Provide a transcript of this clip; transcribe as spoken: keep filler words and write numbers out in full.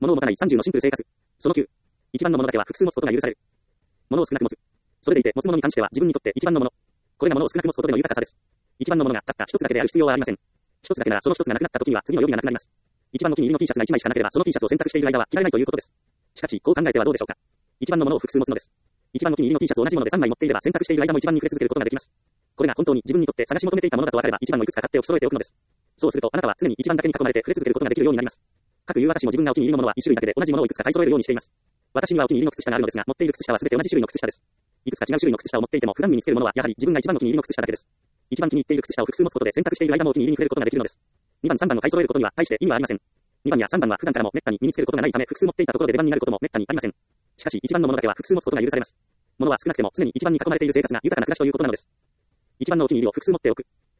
物を持たないさんじゅうのシンプル生活。そのきゅう。一番のものだけは複数持つことが許される。物を少なく持つ。それでいて、持つものに関しては自分にとって一番のもの。これが物を少なく持つことでの豊かさです。一番のものがたった一つだけである必要はありません。一つだけならその一つがなくなった時には次の予備がなくなります。一番のお気に入りの T シャツが一枚しかなければその T シャツを選択している間は着られないということです。しかし、こう考えてはどうでしょうか。一番のものを複数持つのです。一番のお気に入りの T シャツを同じものでさんまい持っていれば選択している間も一番に触れ続けることができます。これが本当に自分にとって探し求めていたものだと分かれば一番のいくつか買っておき揃えておくのです。そうするとあなたは常に一番だけに囲まれて触れ続けることができるようになります。かくいう私も自分がお気に入りのものは一種類だけで同じものをいくつか買い揃えるようにしています。私にはお気に入りの靴下があるのですが、持っている靴下は全て同じ種類の靴下です。いくつか違う種類の靴下を持っていても普段身につけるものはやはり自分が一番のお気に入りの靴下だけです。一番気に入っている靴下を複数持つことで選択している間もお気に入りに触れることができるのです。にばんさんばんの買い揃えることには大して意味はありません。にばんやさんばんは普段からも滅多に身につけることがないため複数持っていたところで出番になることも滅多にありません。しかし一番のものだけは複数持つことが許されます。物は少なくても常に一番に囲まれている生活が豊かな暮らしということなのです。一番のお気に入りを複数持っておく。